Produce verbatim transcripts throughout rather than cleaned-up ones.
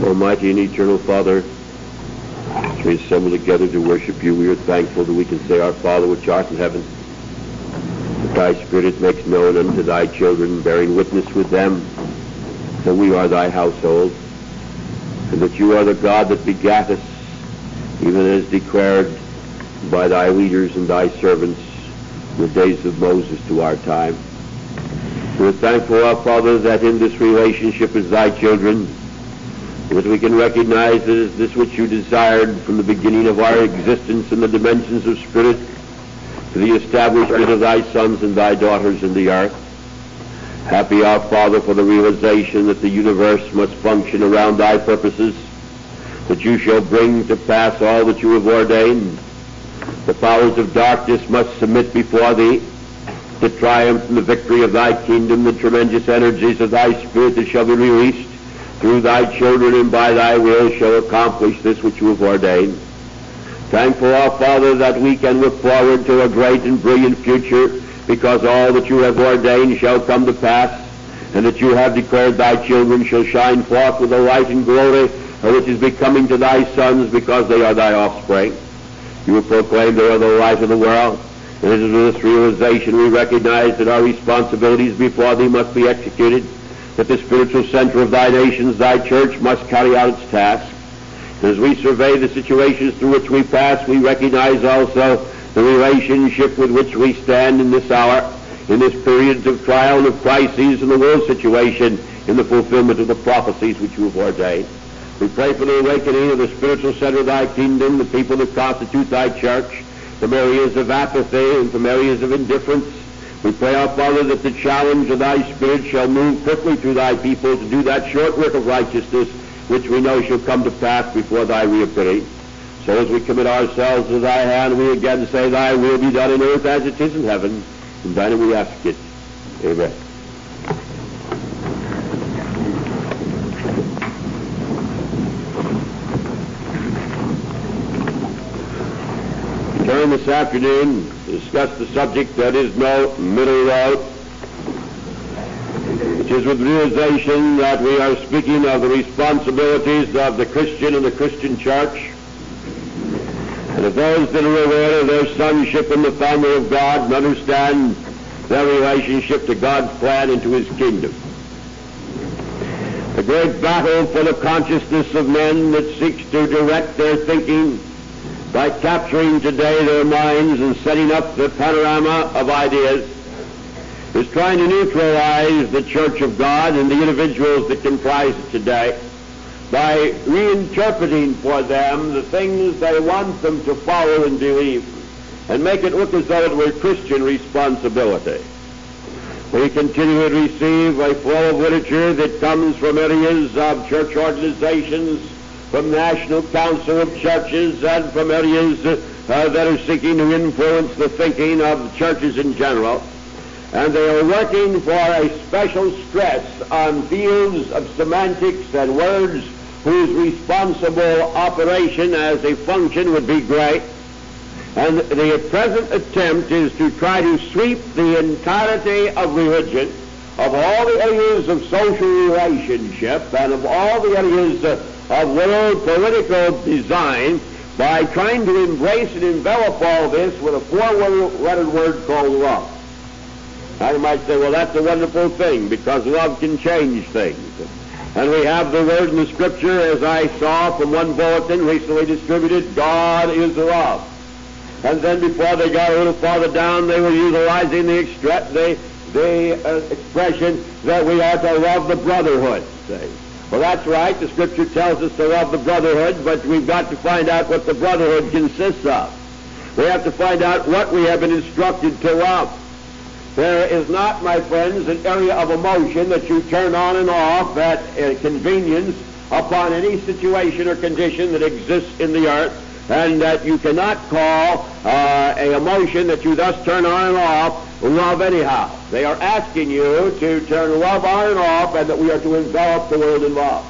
Almighty and eternal Father, as we assemble together to worship you, we are thankful that we can say, Our Father which art in heaven, that thy Spirit makes known unto thy children, bearing witness with them that we are thy household, and that you are the God that begat us, even as declared by thy leaders and thy servants in the days of Moses to our time. We are thankful, our Father, that in this relationship as thy children, that we can recognize that it is this which you desired from the beginning of our existence in the dimensions of spirit to the establishment of thy sons and thy daughters in the earth. Happy, our Father, for the realization that the universe must function around thy purposes, that you shall bring to pass all that you have ordained. The powers of darkness must submit before thee, the triumph and the victory of thy kingdom, the tremendous energies of thy spirit that shall be released through thy children and by thy will shall accomplish this which you have ordained. Thankful, our Father, that we can look forward to a great and brilliant future, because all that you have ordained shall come to pass, and that you have declared thy children shall shine forth with the light and glory which is becoming to thy sons, because they are thy offspring. You have proclaimed they are the light of the world, and it is with this realization we recognize that our responsibilities before thee must be executed, that the spiritual center of thy nations, thy church, must carry out its task. And as we survey the situations through which we pass, we recognize also the relationship with which we stand in this hour, in this period of trial and of crises in the world situation, in the fulfillment of the prophecies which you have ordained. We pray for the awakening of the spiritual center of thy kingdom, the people that constitute thy church, from areas of apathy and from areas of indifference. We pray, our Father, that the challenge of thy Spirit shall move quickly through thy people to do that short work of righteousness which we know shall come to pass before thy reappearing. So as we commit ourselves to thy hand, we again say, thy will be done in earth as it is in heaven. And thine we ask it. Amen. Turn this afternoon to discuss the subject that is no middle road, which is with realization that we are speaking of the responsibilities of the Christian and the Christian church, and of those that are aware of their sonship in the family of God and understand their relationship to God's plan and to his kingdom. The great battle for the consciousness of men that seeks to direct their thinking by capturing today their minds and setting up the panorama of ideas is trying to neutralize the Church of God and the individuals that comprise it today by reinterpreting for them the things they want them to follow and believe and make it look as though it were Christian responsibility. We continue to receive a flow of literature that comes from areas of church organizations, from National Council of Churches, and from areas uh, that are seeking to influence the thinking of churches in general. And they are working for a special stress on fields of semantics and words whose responsible operation as a function would be great. And the present attempt is to try to sweep the entirety of religion, of all the areas of social relationship, and of all the areas uh, of world political design, by trying to embrace and envelop all this with a four-letter word called love. Now you might say, well, that's a wonderful thing, because love can change things. And we have the word in the Scripture, as I saw from one bulletin recently distributed, God is love. And then before they got a little farther down, they were utilizing the, extra- the, the uh, expression that we are to love the brotherhood. Say. Well, that's right. The Scripture tells us to love the brotherhood, but we've got to find out what the brotherhood consists of. We have to find out what we have been instructed to love. There is not, my friends, an area of emotion that you turn on and off at uh, convenience upon any situation or condition that exists in the earth, and that you cannot call uh, a emotion that you thus turn on and off love anyhow. They are asking you to turn love on and off, and that we are to envelop the world in love.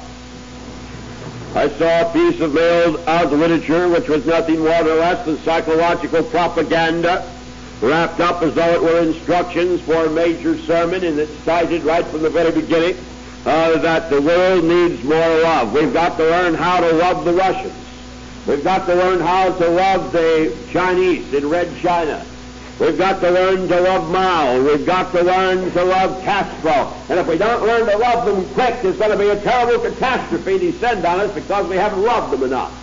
I saw a piece of mailed out literature which was nothing more or less than psychological propaganda, wrapped up as though it were instructions for a major sermon, and it's cited right from the very beginning uh, that the world needs more love. We've got to learn how to love the Russians. We've got to learn how to love the Chinese in Red China. We've got to learn to love Mao. We've got to learn to love Castro. And if we don't learn to love them quick, there's going to be a terrible catastrophe descend on us because we haven't loved them enough.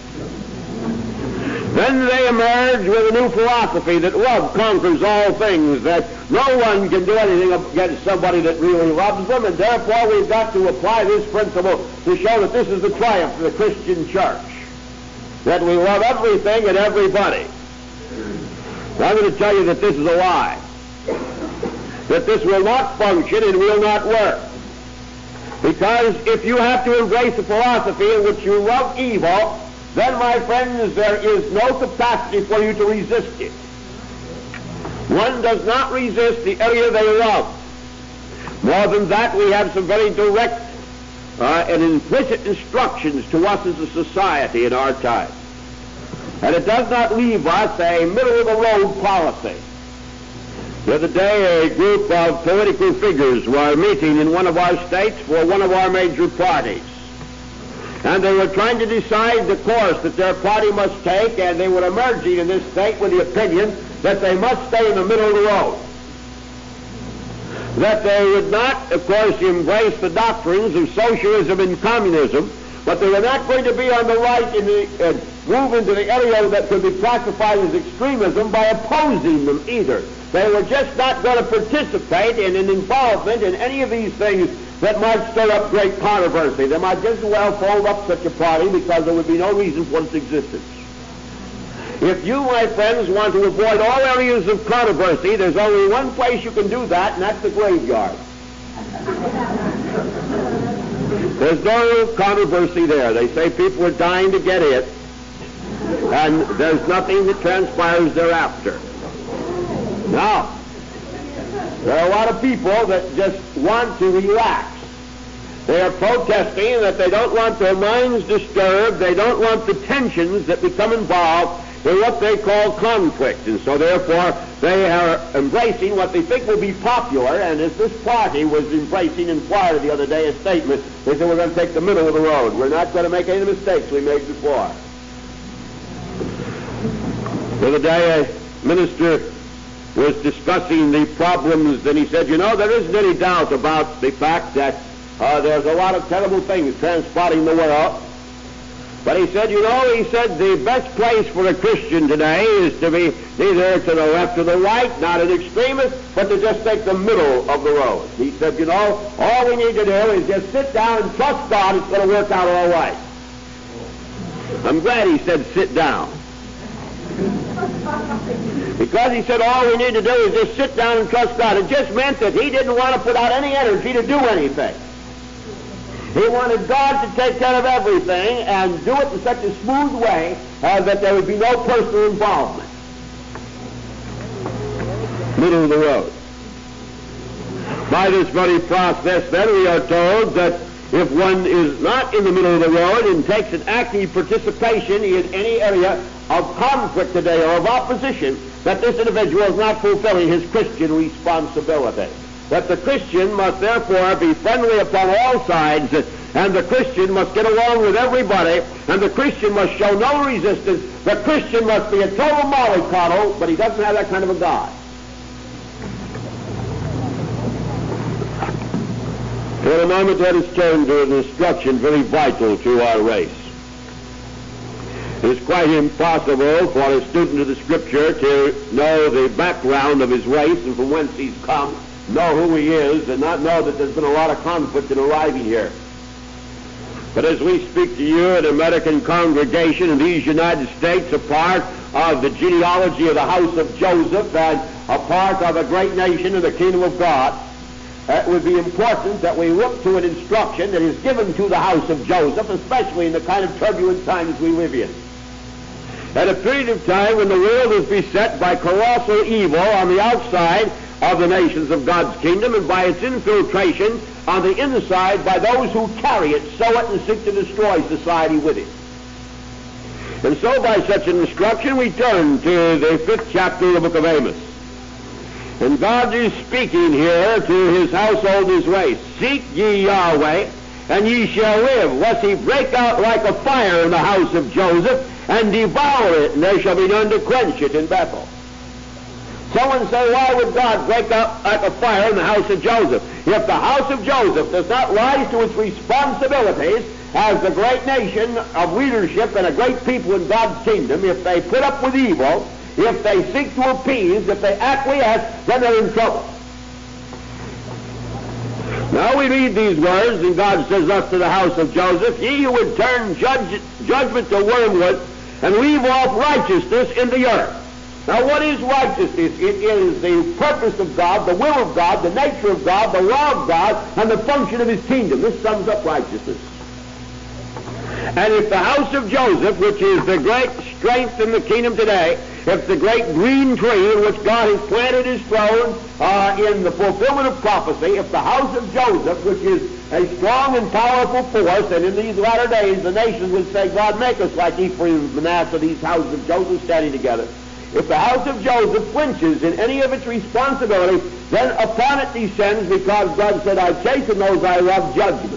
Then they emerge with a new philosophy that love conquers all things, that no one can do anything against somebody that really loves them, and therefore we've got to apply this principle to show that this is the triumph of the Christian church, that we love everything and everybody. Now, I'm going to tell you that this is a lie, that this will not function and will not work. Because if you have to embrace a philosophy in which you love evil, then, my friends, there is no capacity for you to resist it. One does not resist the area they love. More than that, we have some very direct uh, and implicit instructions to us as a society in our time. And it does not leave us a middle-of-the-road policy. The other day, a group of political figures were meeting in one of our states for one of our major parties. And they were trying to decide the course that their party must take, and they were emerging in this state with the opinion that they must stay in the middle of the road. That they would not, of course, embrace the doctrines of socialism and communism, but they were not going to be on the right in the, uh, move into the area that could be classified as extremism by opposing them either. They were just not going to participate in an involvement in any of these things that might stir up great controversy. They might just as well fold up such a party because there would be no reason for its existence. If you, my friends, want to avoid all areas of controversy, there's only one place you can do that, and that's the graveyard. There's no controversy there. They say people are dying to get it, and there's nothing that transpires thereafter. Now, there are a lot of people that just want to relax. They are protesting that they don't want their minds disturbed. They don't want the tensions that become involved in what they call conflict. And so, therefore, they are embracing what they think will be popular. And as this party was embracing in Florida the other day a statement, they said, we're going to take the middle of the road. We're not going to make any of the mistakes we made before. The other day, a minister was discussing the problems, and he said, you know, there isn't any doubt about the fact that uh, there's a lot of terrible things transpiring in the world. But he said, you know, he said, the best place for a Christian today is to be neither to the left or the right, not an extremist, but to just take the middle of the road. He said, you know, all we need to do is just sit down and trust God it's going to work out all right. I'm glad he said sit down. Because he said all we need to do is just sit down and trust God. It just meant that he didn't want to put out any energy to do anything. He wanted God to take care of everything and do it in such a smooth way uh, that there would be no personal involvement. Middle of the road. By this very process, then, we are told that if one is not in the middle of the road and takes an active participation in any area of conflict today or of opposition, that this individual is not fulfilling his Christian responsibility. That the Christian must therefore be friendly upon all sides, and the Christian must get along with everybody, and the Christian must show no resistance. The Christian must be a total mollycoddle, but he doesn't have that kind of a God. For a moment, let us turn to an instruction very vital to our race. It is quite impossible for a student of the Scripture to know the background of his race and from whence he's come, know who he is, and not know that there's been a lot of conflict in arriving here. But as we speak to you, an American congregation in these United States, a part of the genealogy of the house of Joseph and a part of a great nation in the kingdom of God, it would be important that we look to an instruction that is given to the house of Joseph, especially in the kind of turbulent times we live in. At a period of time when the world is beset by colossal evil on the outside of the nations of God's kingdom and by its infiltration on the inside by those who carry it, sow it, and seek to destroy society with it. And so by such an instruction we turn to the fifth chapter of the book of Amos. And God is speaking here to his household this way. Seek ye Yahweh, and ye shall live, lest he break out like a fire in the house of Joseph, and devour it, and there shall be none to quench it in Bethel. Someone say, why would God break out like a fire in the house of Joseph? If the house of Joseph does not rise to its responsibilities as the great nation of leadership and a great people in God's kingdom, if they put up with evil, if they seek to appease, if they acquiesce, then they're in trouble. Now we read these words, and God says thus to the house of Joseph, ye who would turn judge, judgment to wormwood and leave off righteousness in the earth. Now what is righteousness? It is the purpose of God, the will of God, the nature of God, the law of God, and the function of his kingdom. This sums up righteousness. And if the house of Joseph, which is the great strength in the kingdom today, if the great green tree in which God has planted his throne uh, in the fulfillment of prophecy, if the house of Joseph, which is a strong and powerful force, and in these latter days the nations would say, God, make us like Ephraim, Manasseh, these houses of Joseph standing together. If the house of Joseph flinches in any of its responsibility, then upon it descends, because God said, I chasten those I love, judgment.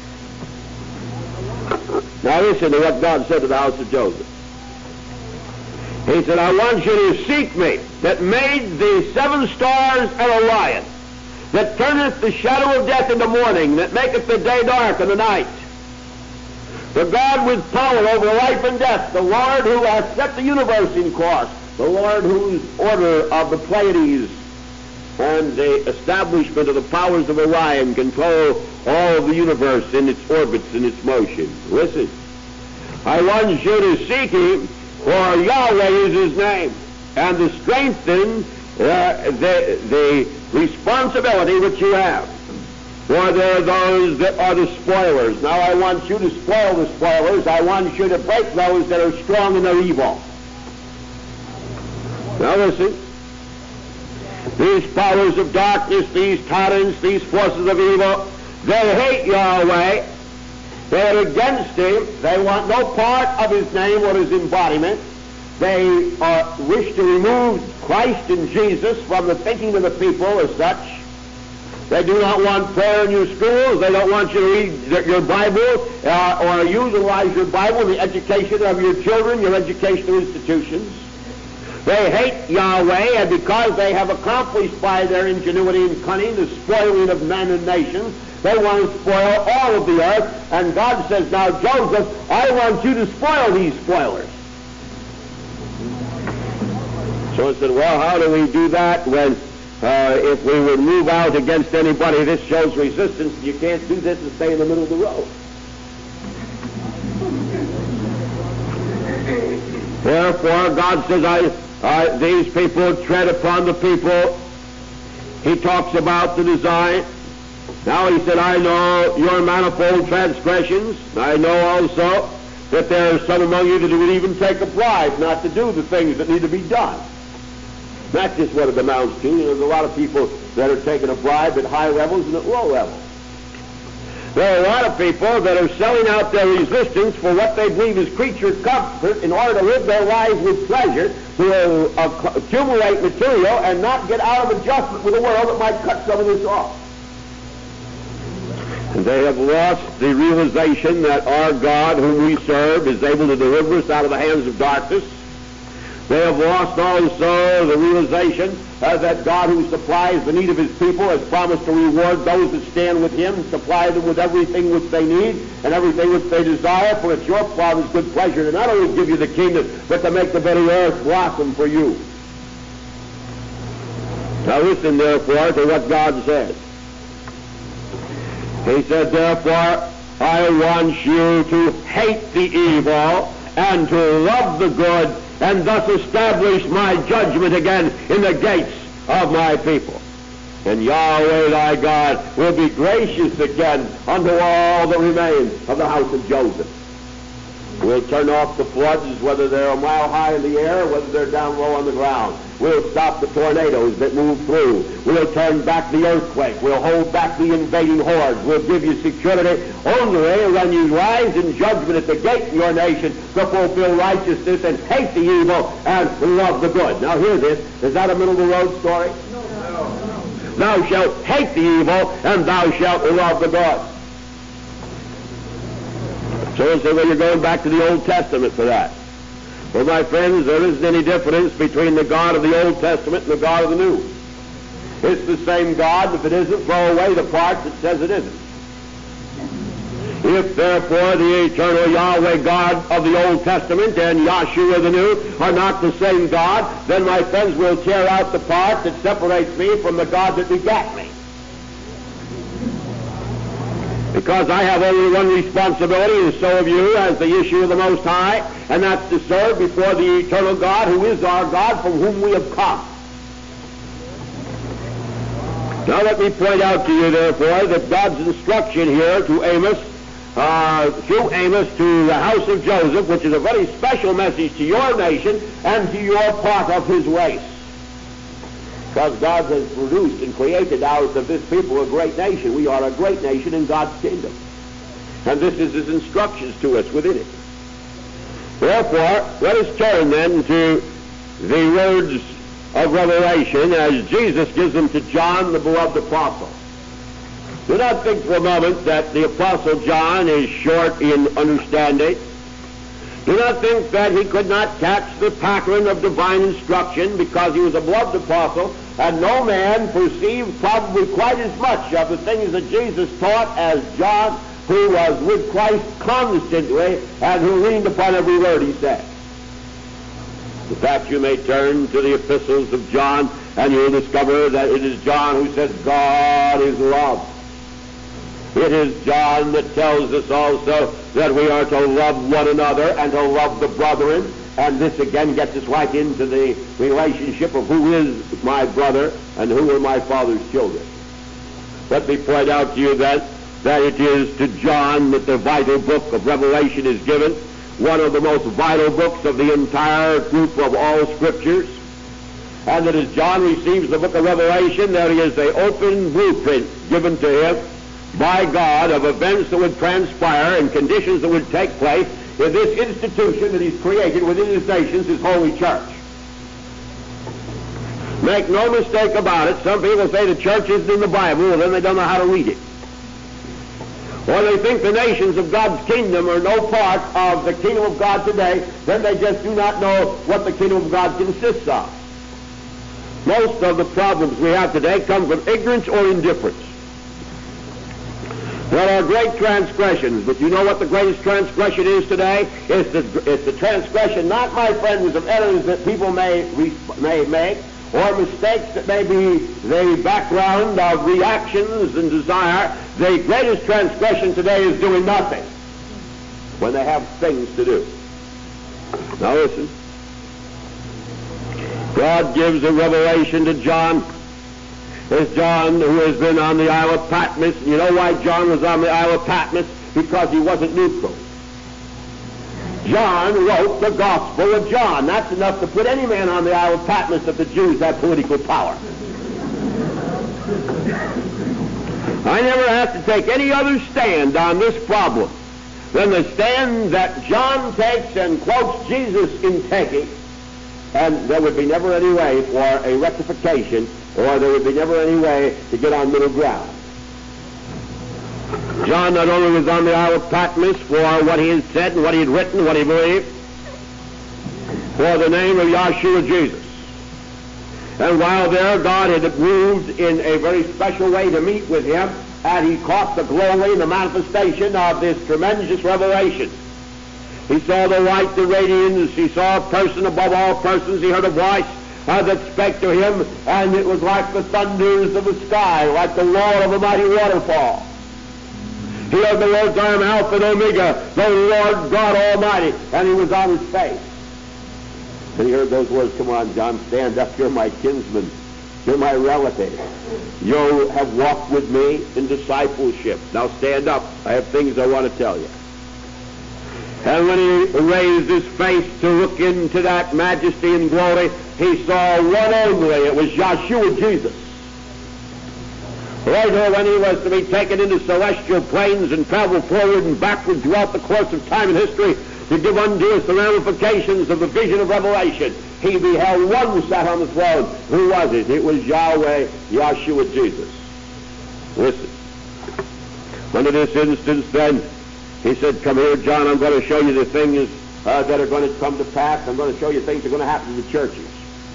Now listen to what God said to the house of Joseph. He said, I want you to seek me, that made the seven stars and a lion, that turneth the shadow of death into morning, that maketh the day dark and the night. The God with power over life and death, the Lord who hath set the universe in course, the Lord whose order of the Pleiades and the establishment of the powers of Orion control all of the universe in its orbits and its motion. Listen, I want you to seek him, for Yahweh is his name, and to strengthen uh, the, the responsibility which you have. For there are those that are the spoilers. Now I want you to spoil the spoilers. I want you to break those that are strong in their evil. Now listen. These powers of darkness, these tyrants, these forces of evil, they hate Yahweh. They are against him. They want no part of his name or his embodiment. They uh, wish to remove Christ and Jesus from the thinking of the people as such. They do not want prayer in your schools. They don't want you to read your Bible uh, or utilize your Bible in the education of your children, your educational institutions. They hate Yahweh, and because they have accomplished by their ingenuity and cunning the spoiling of men and nations, they want to spoil all of the earth. And God says, now Joseph, I want you to spoil these spoilers. So I said, well, how do we do that when uh, if we would move out against anybody, this shows resistance. You can't do this and stay in the middle of the road. Therefore, God says, I, uh, these people tread upon the people. He talks about the design. Now he said, I know your manifold transgressions. I know also that there are some among you that would even take a bribe not to do the things that need to be done. That's just what it amounts to. There's a lot of people that are taking a bribe at high levels and at low levels. There are a lot of people that are selling out their resistance for what they believe is creature comfort in order to live their lives with pleasure, to uh, accumulate material and not get out of adjustment with the world that might cut some of this off. And they have lost the realization that our God, whom we serve, is able to deliver us out of the hands of darkness. They have lost also the realization uh, that God, who supplies the need of his people, has promised to reward those that stand with him and supply them with everything which they need and everything which they desire, for it's your Father's good pleasure to not only give you the kingdom, but to make the very earth blossom for you. Now listen, therefore, to what God says. He said, therefore, I want you to hate the evil and to love the good, and thus establish my judgment again in the gates of my people. And Yahweh thy God will be gracious again unto all that remain of the house of Joseph. We'll turn off the floods, whether they're a mile high in the air or whether they're down low on the ground. We'll stop the tornadoes that move through. We'll turn back the earthquake. We'll hold back the invading hordes. We'll give you security only when you rise in judgment at the gate of your nation to fulfill righteousness and hate the evil and love the good. Now hear this. Is that a middle of the road story? No. thou shalt hate the evil, and thou shalt love the good. So say, well, you're going back to the Old Testament for that. Well, my friends, there isn't any difference between the God of the Old Testament and the God of the New. It's the same God. If it isn't, throw away the part that says it isn't. If, therefore, the eternal Yahweh God of the Old Testament and Yahshua the New are not the same God, then, my friends, we'll tear out the part that separates me from the God that begat me. Because I have only one responsibility, and so have you, as the issue of the Most High, and that's to serve before the eternal God, who is our God, from whom we have come. Now let me point out to you, therefore, that God's instruction here to Amos, uh, through Amos to the house of Joseph, which is a very special message to your nation and to your part of his race. Because God has produced and created out of this people a great nation. We are a great nation in God's kingdom. And this is his instructions to us within it. Therefore, let us turn then to the words of Revelation as Jesus gives them to John, the beloved apostle. Do not think for a moment that the apostle John is short in understanding. Do not think that he could not catch the pattern of divine instruction because he was a beloved apostle, and no man perceived probably quite as much of the things that Jesus taught as John, who was with Christ constantly and who leaned upon every word he said. In fact, you may turn to the epistles of John and you'll discover that it is John who says God is love. It is John that tells us also that we are to love one another and to love the brethren. And this again gets us right into the relationship of who is my brother and who are my father's children. Let me point out to you that, that it is to John that the vital book of Revelation is given, one of the most vital books of the entire group of all scriptures. And that as John receives the book of Revelation, there is an open blueprint given to him by God of events that would transpire and conditions that would take place in this institution that he's created within his nations, his holy church. Make no mistake about it, some people say the church isn't in the Bible, well then they don't know how to read it. Or they think the nations of God's kingdom are no part of the kingdom of God today, then they just do not know what the kingdom of God consists of. Most of the problems we have today come from ignorance or indifference. There are great transgressions, but you know what the greatest transgression is today? It's the, it's the transgression, not, my friends, of errors that people may, may make, or mistakes that may be the background of reactions and desire. The greatest transgression today is doing nothing when they have things to do. Now listen. God gives a revelation to John. There's John who has been on the Isle of Patmos. You know why John was on the Isle of Patmos? Because he wasn't neutral. John wrote the Gospel of John. That's enough to put any man on the Isle of Patmos if the Jews have political power. I never have to take any other stand on this problem than the stand that John takes and quotes Jesus in taking, and there would be never any way for a rectification, or there would be never any way to get on middle ground. John not only was on the Isle of Patmos for what he had said and what he had written, what he believed, for the name of Yahshua Jesus. And while there, God had moved in a very special way to meet with him, and he caught the glory and the manifestation of this tremendous revelation. He saw the light, the radiance, he saw a person above all persons, he heard a voice uh, that spake to him, and it was like the thunders of the sky, like the roar of a mighty waterfall. He heard the words, I am Alpha and Omega, the Lord God Almighty, and he was on his face. And he heard those words, come on, John, stand up, you're my kinsman, you're my relative. You have walked with me in discipleship. Now stand up, I have things I want to tell you. And when he raised his face to look into that majesty and glory, he saw one only. It was Yahshua Jesus. Later, when he was to be taken into celestial planes and travel forward and backward throughout the course of time and history to give unto us the ramifications of the vision of Revelation, he beheld one who sat on the throne. Who was it? It was Yahweh, Yahshua Jesus. Listen. Under this instance, then, he said, come here, John, I'm going to show you the things uh, that are going to come to pass. I'm going to show you things that are going to happen to the churches.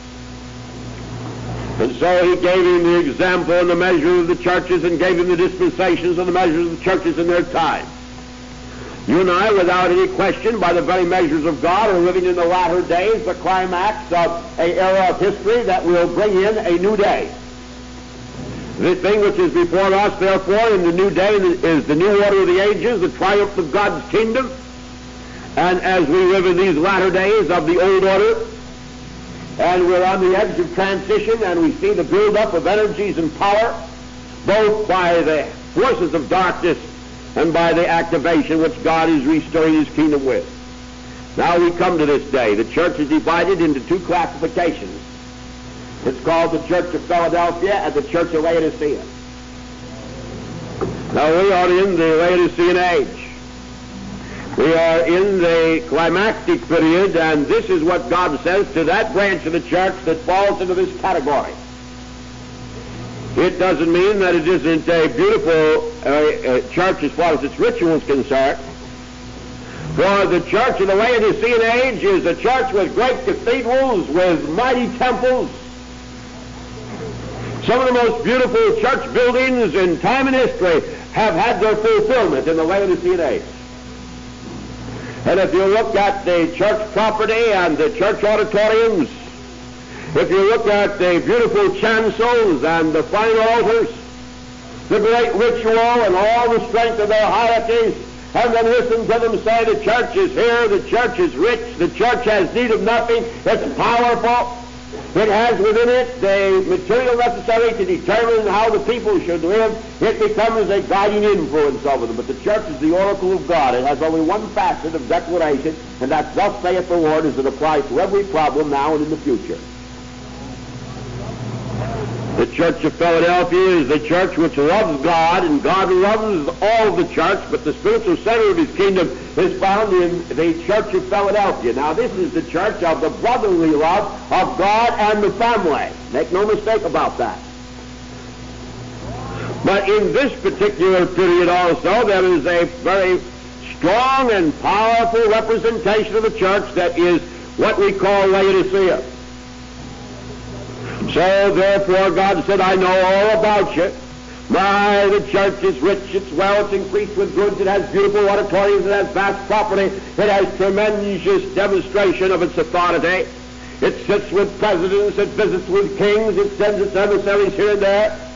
And so he gave him the example and the measure of the churches and gave him the dispensations and the measures of the churches in their time. You and I, without any question, by the very measures of God, are living in the latter days, the climax of an era of history that will bring in a new day. The thing which is before us, therefore, in the new day is the new order of the ages, the triumph of God's kingdom. And as we live in these latter days of the old order, and we're on the edge of transition, and we see the build-up of energies and power, both by the forces of darkness and by the activation which God is restoring his kingdom with. Now we come to this day. The church is divided into two classifications. It's called the Church of Philadelphia and the Church of Laodicea. Now we are in the Laodicean age. We are in the climactic period, and this is what God says to that branch of the church that falls into this category. It doesn't mean that it isn't a beautiful uh, uh, church as far as its ritual is concerned. For the church of the Laodicean age is a church with great cathedrals, with mighty temples. Some of the most beautiful church buildings in time and history have had their fulfillment in the Laodicean age. And if you look at the church property and the church auditoriums, if you look at the beautiful chancels and the fine altars, the great ritual and all the strength of their hierarchies, and then listen to them say the church is here, the church is rich, the church has need of nothing, it's powerful, it has within it the material necessary to determine how the people should live, it becomes a guiding influence over them. But the church is the oracle of God. It has only one facet of declaration, and that's thus saith the Lord, as it applies to every problem now and in the future. The Church of Philadelphia is the church which loves God, and God loves all of the church, but the spiritual center of his kingdom is found in the Church of Philadelphia. Now, this is the church of the brotherly love of God and the family. Make no mistake about that. But in this particular period also, there is a very strong and powerful representation of the church that is what we call Laodicea. So, therefore, God said, I know all about you. My, the church is rich, it's well, it's increased with goods, it has beautiful auditoriums, it has vast property, it has tremendous demonstration of its authority. It sits with presidents, it visits with kings, it sends its emissaries here and there.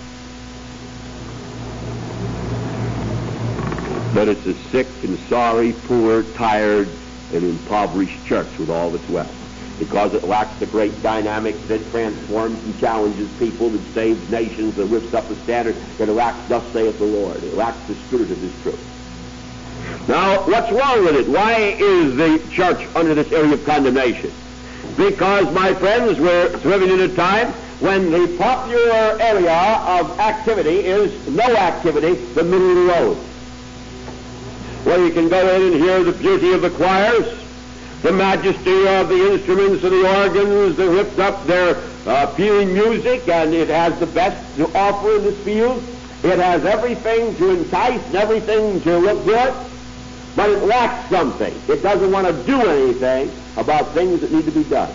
But it's a sick and sorry, poor, tired, and impoverished church with all of its wealth, because it lacks the great dynamic that transforms and challenges people, that saves nations, that lifts up the standard. It lacks, thus saith the Lord. It lacks the spirit of his truth. Now, what's wrong with it? Why is the church under this area of condemnation? Because, my friends, we're living in a time when the popular area of activity is no activity, the middle of the road, where you can go in and hear the beauty of the choirs, the majesty of the instruments and the organs that lift up their uh, appealing music, and it has the best to offer in this field. It has everything to entice and everything to look good, but it lacks something. It doesn't want to do anything about things that need to be done.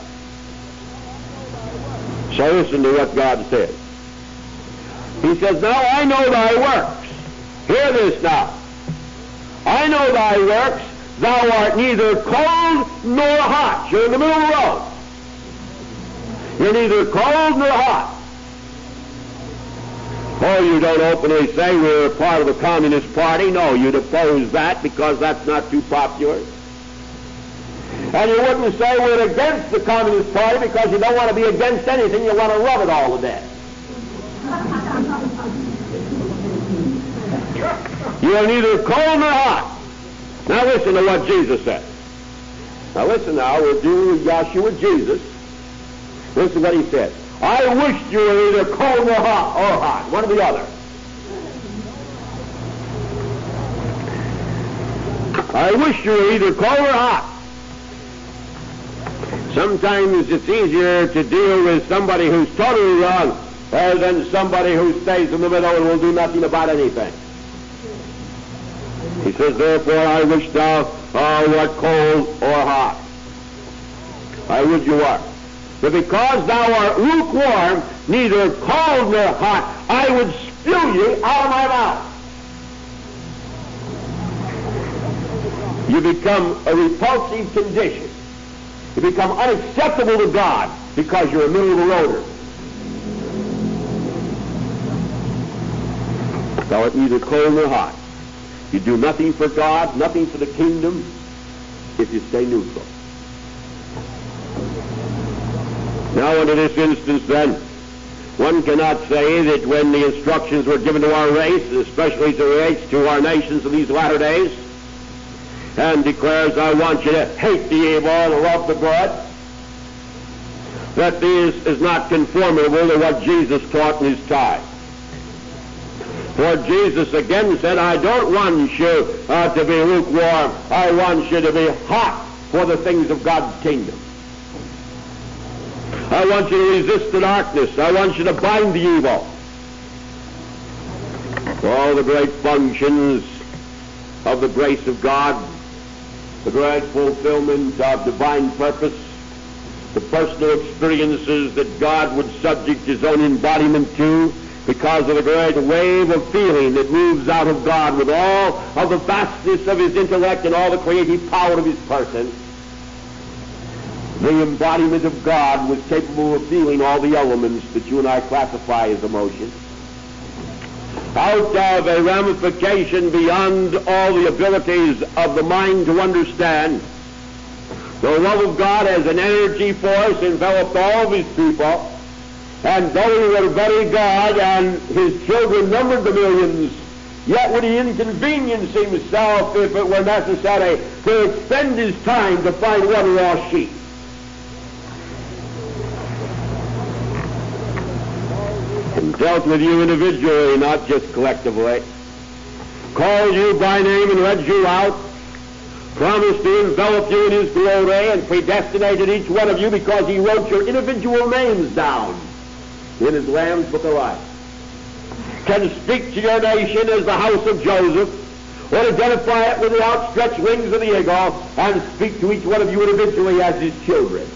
So listen to what God says. He says, now I know thy works. Hear this now. I know thy works. Thou art neither cold nor hot. You're in the middle of the road. You're neither cold nor hot. Oh, you don't openly say we're a part of the Communist Party. No, you'd oppose that because that's not too popular. And you wouldn't say we're against the Communist Party because you don't want to be against anything. You want to love it all to death. You're neither cold nor hot. Now listen to what Jesus said. Now listen now, we're dealing with Yahshua Jesus. Listen to what he said. I wished you were either cold or hot, or hot, one or the other. I wish you were either cold or hot. Sometimes it's easier to deal with somebody who's totally wrong rather than somebody who stays in the middle and will do nothing about anything. He says, therefore I wish thou uh, wert cold or hot. I would you are. But because thou art lukewarm, neither cold nor hot, I would spew you out of my mouth. You become a repulsive condition. You become unacceptable to God because you're a middle of the roader. Thou art neither cold nor hot. You do nothing for God, nothing for the kingdom, if you stay neutral. Now, under this instance, then, one cannot say that when the instructions were given to our race, especially as it relates to our nations in these latter days, and declares, I want you to hate the evil and love the good, that this is not conformable to what Jesus taught in his time. For Jesus again said, I don't want you uh, to be lukewarm. I want you to be hot for the things of God's kingdom. I want you to resist the darkness. I want you to bind the evil. All the great functions of the grace of God, the great fulfillment of divine purpose, the personal experiences that God would subject his own embodiment to, because of the great wave of feeling that moves out of God with all of the vastness of his intellect and all the creative power of his person. The embodiment of God was capable of feeling all the elements that you and I classify as emotion. Out of a ramification beyond all the abilities of the mind to understand, the love of God as an energy force enveloped all of his people. And though he were very God and his children numbered the millions, yet would he inconvenience himself if it were necessary to expend his time to find one lost sheep. And dealt with you individually, not just collectively. Called you by name and led you out. Promised to envelop you in his glory and predestinated each one of you because he wrote your individual names down in his Lamb's Book of Life. Can speak to your nation as the house of Joseph, or identify it with the outstretched wings of the eagle, and speak to each one of you individually as his children.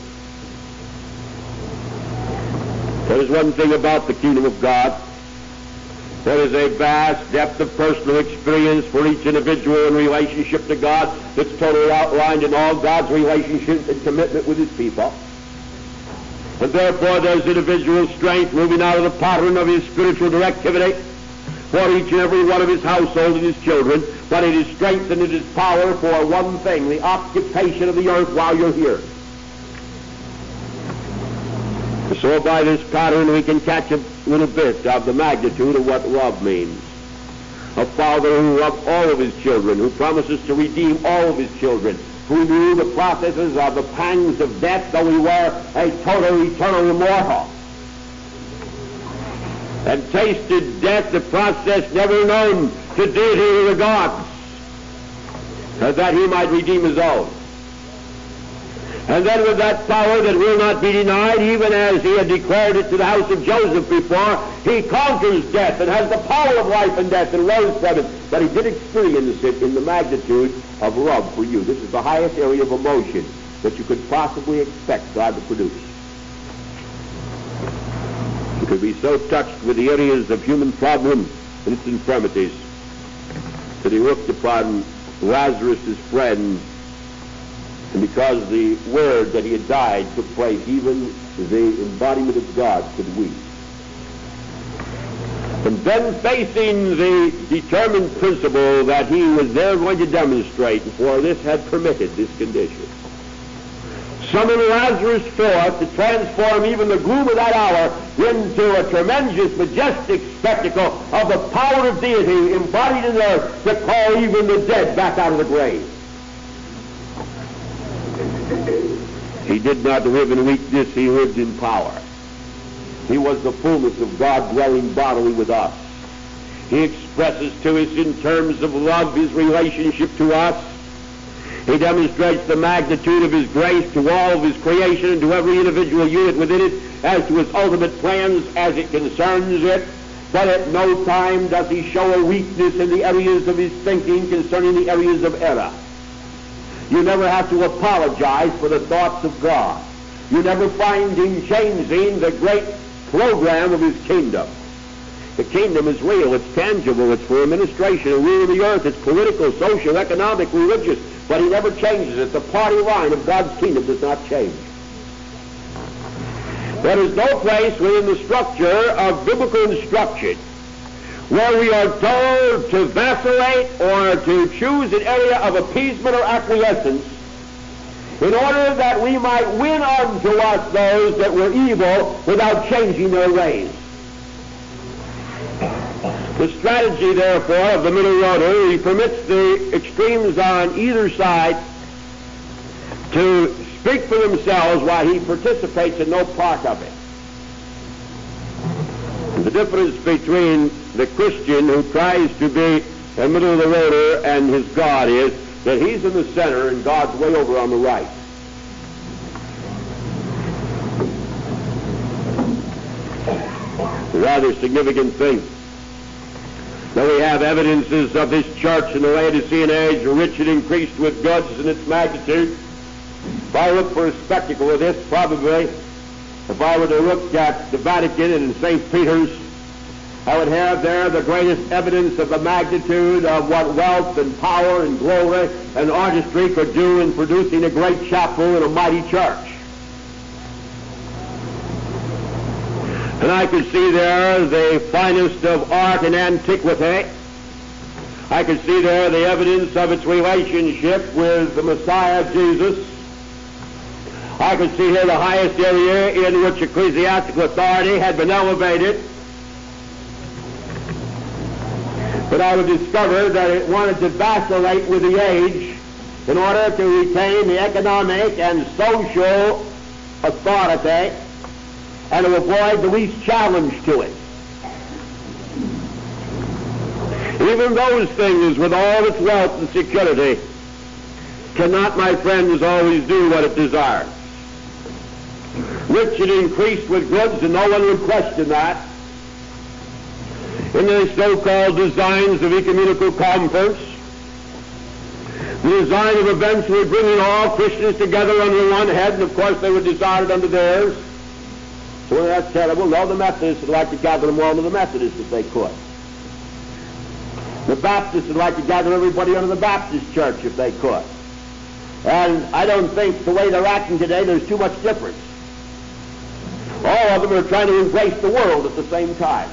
There is one thing about the kingdom of God. There is a vast depth of personal experience for each individual in relationship to God that's totally outlined in all God's relationship and commitment with his people. And therefore there's individual strength moving out of the pattern of his spiritual directivity for each and every one of his household and his children, but it is strength and it is power for one thing, the occupation of the earth while you're here. So by this pattern we can catch a little bit of the magnitude of what love means. A father who loves all of his children, who promises to redeem all of his children, who knew the processes of the pangs of death, though he were a total, eternal immortal, and tasted death, the process never known to deity or the gods, that he might redeem his own. And then with that power that will not be denied, even as he had declared it to the house of Joseph before, he conquers death and has the power of life and death and rose from it. But he did experience it in the magnitude of love for you. This is the highest area of emotion that you could possibly expect God to produce. You could be so touched with the areas of human problem and its infirmities that he looked upon Lazarus' friend, and because the word that he had died took place, even the embodiment of God could weep. And then facing the determined principle that he was there going to demonstrate, for this had permitted this condition, summoned Lazarus forth to transform even the gloom of that hour into a tremendous, majestic spectacle of the power of deity embodied in earth to call even the dead back out of the grave. He did not live in weakness, he lived in power. He was the fullness of God dwelling bodily with us. He expresses to us in terms of love his relationship to us. He demonstrates the magnitude of his grace to all of his creation and to every individual unit within it as to his ultimate plans as it concerns it. But at no time does he show a weakness in the areas of his thinking concerning the areas of error. You never have to apologize for the thoughts of God. You never find him changing the great program of his kingdom. The kingdom is real, it's tangible, it's for administration and rule of the earth, it's political, social, economic, religious, but he never changes it. The party line of God's kingdom does not change. There is no place within the structure of biblical instruction where we are told to vacillate or to choose an area of appeasement or acquiescence in order that we might win unto us those that were evil without changing their ways. The strategy, therefore, of the middle roader, he permits the extremes on either side to speak for themselves while he participates in no part of it. The difference between the Christian who tries to be in the middle of the roader and his God is that he's in the center and God's way over on the right. A rather significant thing. Now we have evidences of this church in the Laodicean age, rich and increased with goods in its magnitude. If I look for a spectacle of this, probably, if I were to look at the Vatican and Saint Peter's, I would have there the greatest evidence of the magnitude of what wealth and power and glory and artistry could do in producing a great chapel and a mighty church. And I could see there the finest of art and antiquity. I could see there the evidence of its relationship with the Messiah Jesus. I could see here the highest area in which ecclesiastical authority had been elevated. But I would discover that it wanted to vacillate with the age in order to retain the economic and social authority and to avoid the least challenge to it. Even those things, with all its wealth and security, cannot, my friends, always do what it desires. Rich and increased with goods, and no one would question that. In the so-called designs of ecumenical conference, the design of eventually bringing all Christians together under one head, and of course they would desire it under theirs. So that's terrible. No, the Methodists would like to gather them all under the Methodists if they could. The Baptists would like to gather everybody under the Baptist church if they could. And I don't think the way they're acting today, there's too much difference. All of them are trying to embrace the world at the same time.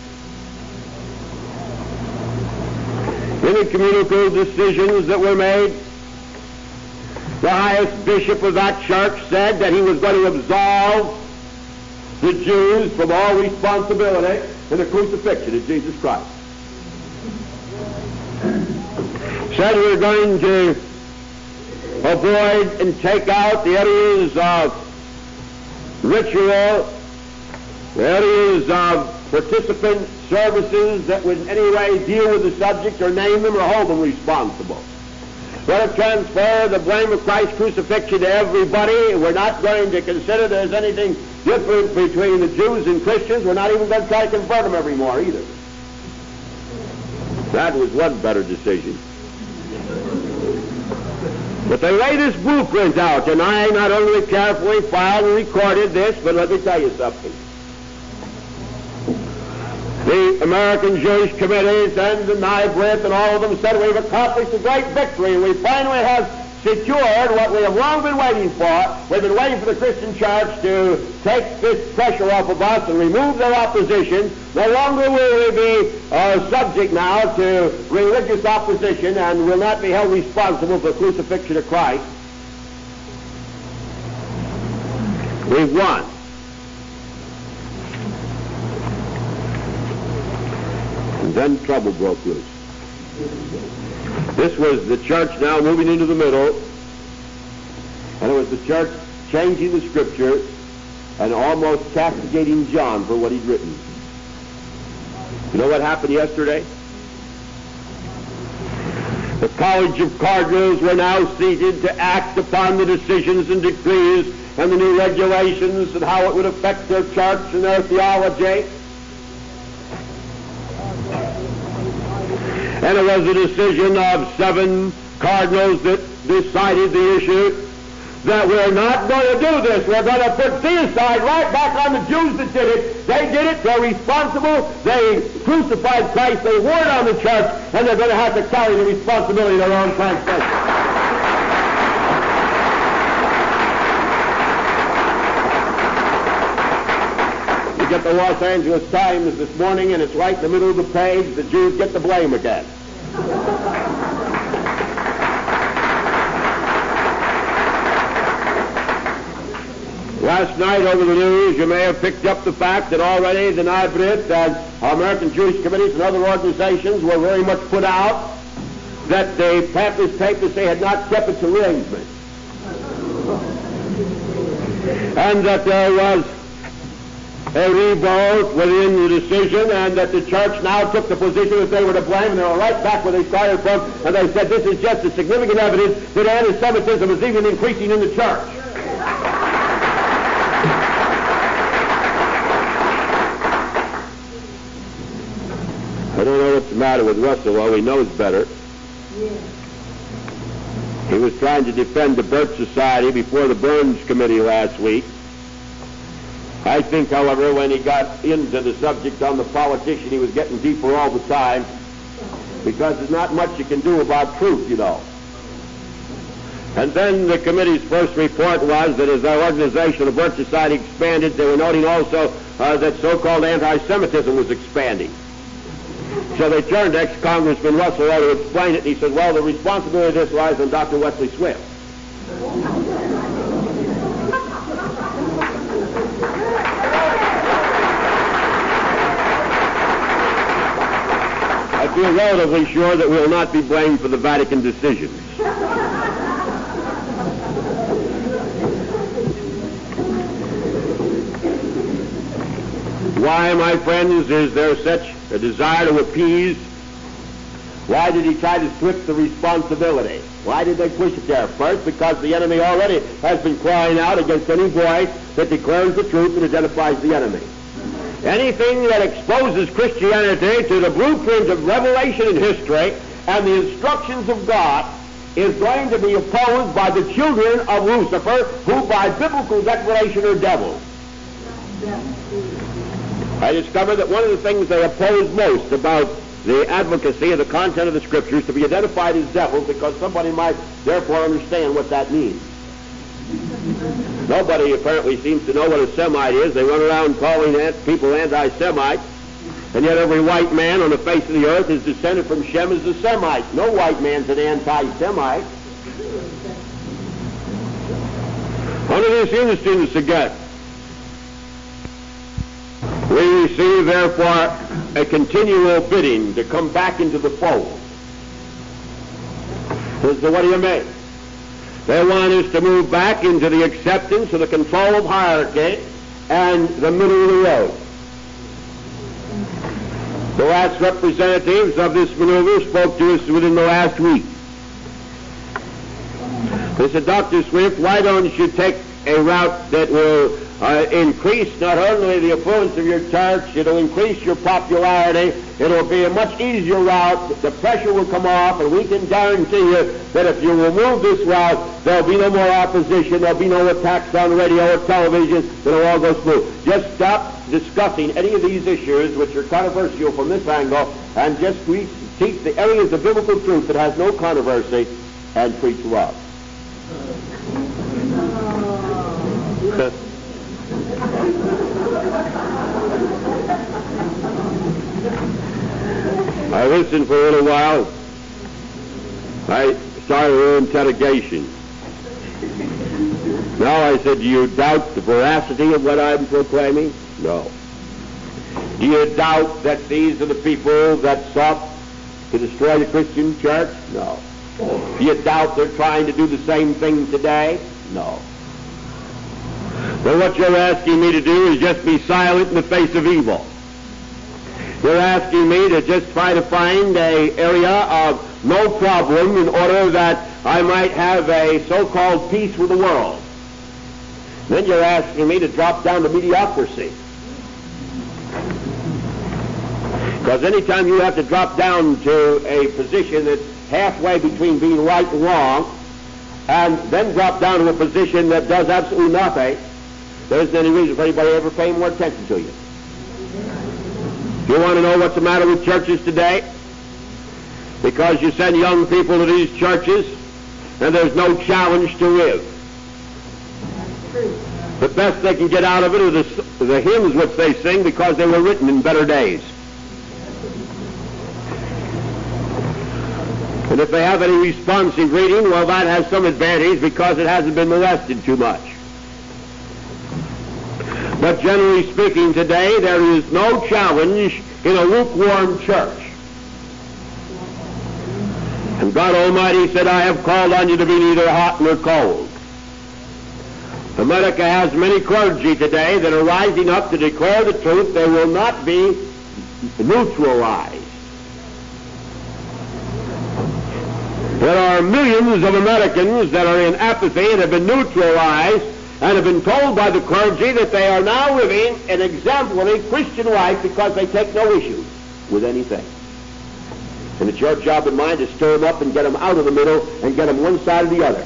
In the communical decisions that were made, the highest bishop of that church said that he was going to absolve the Jews from all responsibility in the crucifixion of Jesus Christ. Said we're going to avoid and take out the areas of ritual, the areas of participant services that would in any way deal with the subject or name them or hold them responsible. We're going to transfer the blame of Christ's crucifixion to everybody. We're not going to consider there's anything different between the Jews and Christians. We're not even going to try to convert them anymore either. That was one better decision. But they laid this blueprint out, and I not only carefully filed and recorded this, but let me tell you something. The American Jewish committees and the N I B R I T and all of them said we've accomplished a great victory, and we finally have secured what we have long been waiting for. We've been waiting for the Christian church to take this pressure off of us and remove their opposition. No longer will we be uh, subject now to religious opposition and will not be held responsible for the crucifixion of Christ. We've won. And then trouble broke loose. This was the church now moving into the middle, and it was the church changing the Scripture and almost castigating John for what he'd written. You know what happened yesterday? The College of Cardinals were now seated to act upon the decisions and decrees and the new regulations and how it would affect their church and their theology. And it was a decision of seven cardinals that decided the issue that we're not going to do this. We're going to put theocide right back on the Jews that did it. They did it. They're responsible. They crucified Christ. They warred on the church, and they're going to have to carry the responsibility of their own transgression. You get the Los Angeles Times this morning, and it's right in the middle of the page. The Jews get the blame again. Last night over the news, you may have picked up the fact that already the Nabrit and American Jewish Committees and other organizations were very much put out that the Papist papacy had not kept its arrangement. And that there was a revolt within the decision, and that the church now took the position that they were to blame, and they were right back where they started from, and they said this is just a significant evidence that anti-Semitism is even increasing in the church. I don't know what's the matter with Russell, though he knows better. Yeah. He was trying to defend the Birch Society before the Burns Committee last week. I think, however, when he got into the subject on the politician, he was getting deeper all the time, because there's not much you can do about truth, you know. And then the committee's first report was that as our organization, the Birch Society, expanded, they were noting also uh, that so-called anti-Semitism was expanding. So they turned to ex-Congressman Russell to explain it, and he said, well, the responsibility of this lies on Doctor Wesley Swift. I feel relatively sure that we will not be blamed for the Vatican decisions. Why, my friends, is there such a desire to appease? Why did he try to switch the responsibility? Why did they push it there? First, because the enemy already has been crying out against any voice that declares the truth and identifies the enemy. Anything that exposes Christianity to the blueprint of revelation in history and the instructions of God is going to be opposed by the children of Lucifer, who by biblical declaration are devils. I discovered that one of the things they oppose most about the advocacy of the content of the Scriptures to be identified as devils, because somebody might therefore understand what that means. Nobody apparently seems to know what a Semite is. They run around calling people anti-Semites, and yet every white man on the face of the earth is descended from Shem as a Semite. No white man's an anti-Semite. Under this instance again, we receive, therefore, a continual bidding to come back into the fold. So what do you mean? They want us to move back into the acceptance of the control of hierarchy and the middle of the road. The last representatives of this maneuver spoke to us within the last week. They said, Doctor Swift, why don't you take a route that will uh, increase not only the influence of your church, it'll increase your popularity, it'll be a much easier route, the pressure will come off, and we can guarantee you that if you remove this route, there'll be no more opposition, there'll be no attacks on radio or television, it'll all go smooth. Just stop discussing any of these issues which are controversial from this angle, and just teach the areas of biblical truth that has no controversy, and preach love. I listened for a little while. I started a little interrogation. Now I said, do you doubt the veracity of what I'm proclaiming? No. Do you doubt that these are the people that sought to destroy the Christian church? No. Do you doubt they're trying to do the same thing today? No. But what you're asking me to do is just be silent in the face of evil. You're asking me to just try to find an area of no problem in order that I might have a so-called peace with the world. Then you're asking me to drop down to mediocrity. Because anytime you have to drop down to a position that's halfway between being right and wrong, and then drop down to a position that does absolutely nothing, there isn't any reason for anybody to ever pay more attention to you. You want to know what's the matter with churches today? Because you send young people to these churches, and there's no challenge to live. The best they can get out of it are the, the hymns which they sing because they were written in better days. And if they have any responsive reading, well, that has some advantage because it hasn't been molested too much. But generally speaking today, there is no challenge in a lukewarm church. And God Almighty said, I have called on you to be neither hot nor cold. America has many clergy today that are rising up to declare the truth. They will not be neutralized. There are millions of Americans that are in apathy and have been neutralized and have been told by the clergy that they are now living an exemplary Christian life because they take no issue with anything. And it's your job and mine to stir them up and get them out of the middle and get them one side or the other.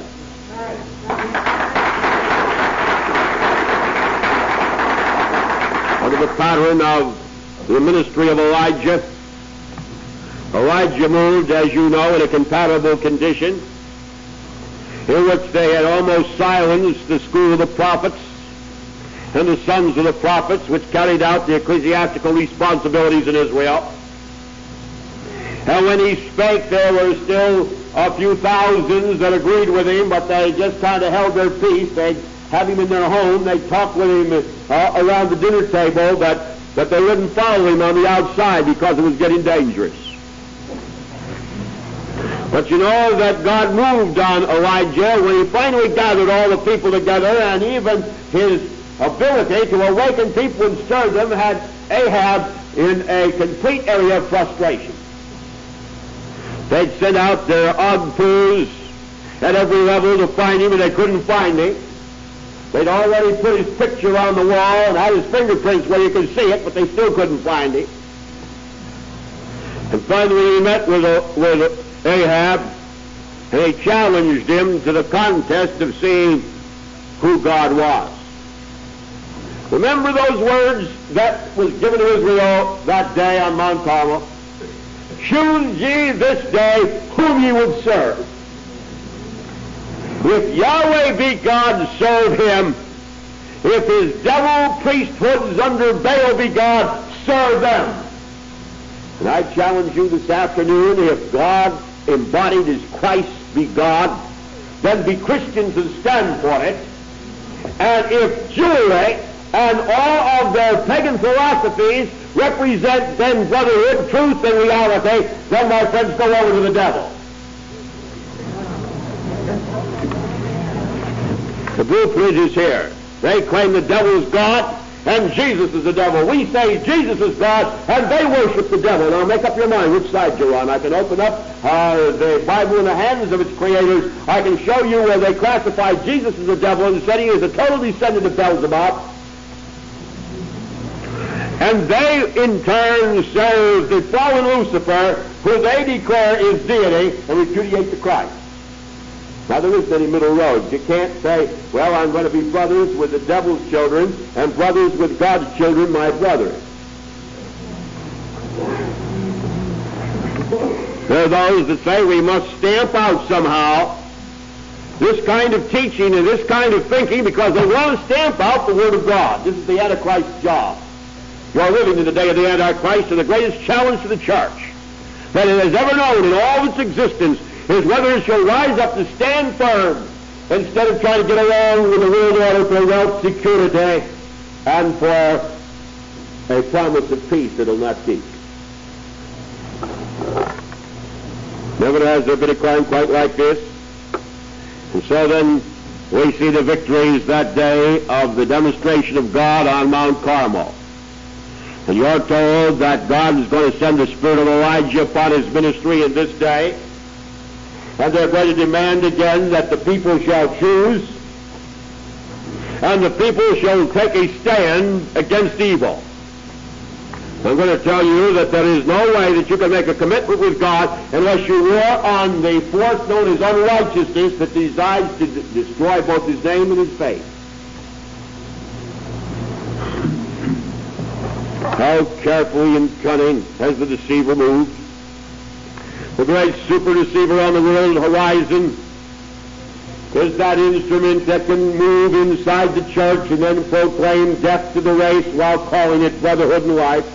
Under the pattern of the ministry of Elijah, Elijah moved, as you know, in a compatible condition in which they had almost silenced the school of the prophets and the sons of the prophets, which carried out the ecclesiastical responsibilities in Israel. And when he spake, there were still a few thousands that agreed with him, but they just kind of held their peace. They'd have him in their home. They'd talk with him uh, around the dinner table, but, but they wouldn't follow him on the outside because it was getting dangerous. But you know that God moved on Elijah when he finally gathered all the people together, and even his ability to awaken people and stir them had Ahab in a complete area of frustration. They'd sent out their ogpurs at every level to find him, and they couldn't find him. They'd already put his picture on the wall and had his fingerprints where you could see it, but they still couldn't find him. And finally he met with, a, with Ahab, and he challenged him to the contest of seeing who God was. Remember those words that was given to Israel that day on Mount Carmel? Choose ye this day whom ye would serve. If Yahweh be God, serve him. If his devil priesthoods under Baal be God, serve them. And I challenge you this afternoon, if God embodied as Christ be God, then be Christians and stand for it. And if Jewry and all of their pagan philosophies represent then brotherhood, truth, and reality, then my friends, go over to the devil. The blueprint is here. They claim the devil is God and Jesus is the devil. We say Jesus is God and they worship the devil. Now make up your mind which side you're on. I can open up uh, the Bible in the hands of its creators. I can show you where they classify Jesus as the devil and said he is a total descendant of Beelzebub. And they, in turn, serve the fallen Lucifer, who they declare is deity, and repudiate the Christ. Now, there isn't any middle road. You can't say, well, I'm going to be brothers with the devil's children and brothers with God's children, my brothers. There are those that say we must stamp out somehow this kind of teaching and this kind of thinking because they want to stamp out the Word of God. This is the Antichrist's job. You're living in the day of the Antichrist, and the greatest challenge to the church that it has ever known in all of its existence is whether it shall rise up to stand firm instead of trying to get along with the world order for wealth, security, and for a promise of peace that will not keep. Never has there been a crime quite like this. And so then we see the victories that day of the demonstration of God on Mount Carmel. And you're told that God is going to send the spirit of Elijah upon his ministry in this day. And they're going to demand again that the people shall choose, and the people shall take a stand against evil. I'm going to tell you that there is no way that you can make a commitment with God unless you war on the force known as unrighteousness that decides to d- destroy both his name and his faith. How carefully and cunning has the deceiver moved. The great super deceiver on the world horizon is that instrument that can move inside the church and then proclaim death to the race while calling it brotherhood and life.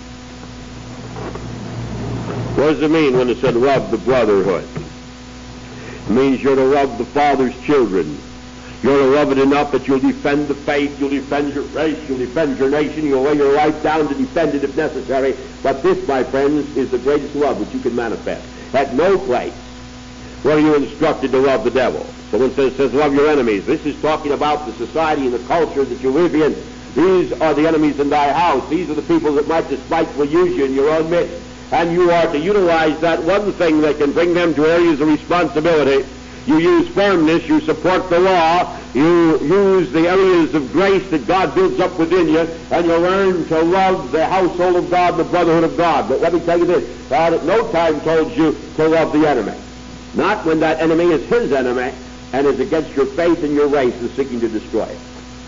What does it mean when it said love the brotherhood? It means you're to love the Father's children. You're to love it enough that you'll defend the faith, you'll defend your race, you'll defend your nation, you'll lay your life down to defend it if necessary. But this, my friends, is the greatest love that you can manifest. At no place were you instructed to love the devil. So when it says, says love your enemies, this is talking about the society and the culture that you live in. These are the enemies in thy house. These are the people that might despitefully use you in your own midst. And you are to utilize that one thing that can bring them to areas of responsibility. You use firmness, you support the law, you use the areas of grace that God builds up within you, and you learn to love the household of God, the brotherhood of God. But let me tell you this, God at no time told you to love the enemy. Not when that enemy is his enemy and is against your faith and your race and seeking to destroy it.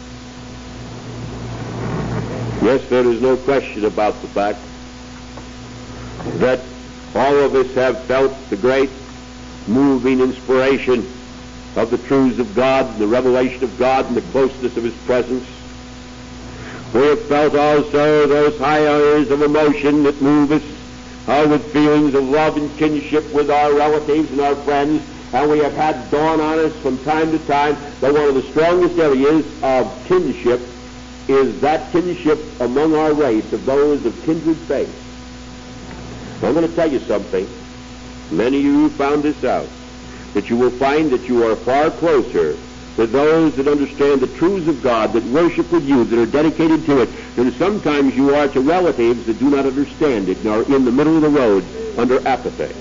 Yes, there is no question about the fact that all of us have felt the great moving inspiration of the truths of God, the revelation of God, and the closeness of his presence. We have felt also those high hours of emotion that move us uh, with feelings of love and kinship with our relatives and our friends, and we have had dawn on us from time to time that one of the strongest areas of kinship is that kinship among our race of those of kindred faith. I'm going to tell you something. Many of you found this out, that you will find that you are far closer to those that understand the truths of God, that worship with you, that are dedicated to it, than sometimes you are to relatives that do not understand it and are in the middle of the road under apathy.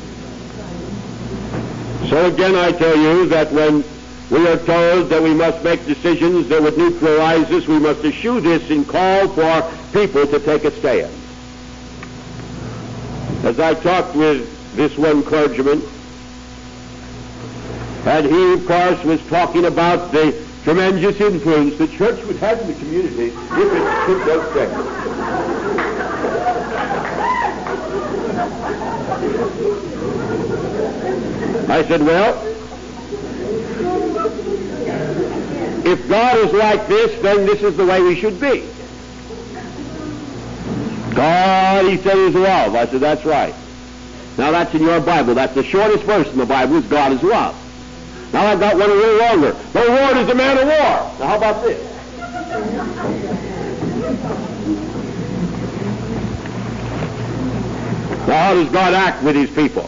So again, I tell you that when we are told that we must make decisions that would neutralize this, we must eschew this and call for people to take a stand. As I talked with this one clergyman, and he, of course, was talking about the tremendous influence the church would have in the community if it took those steps. I said, well, if God is like this, then this is the way we should be. God, he said, is love. I said, that's right. Now that's in your Bible. That's the shortest verse in the Bible is God is love. Now I've got one a little longer. The Lord is a man of war. Now how about this? Now how does God act with his people?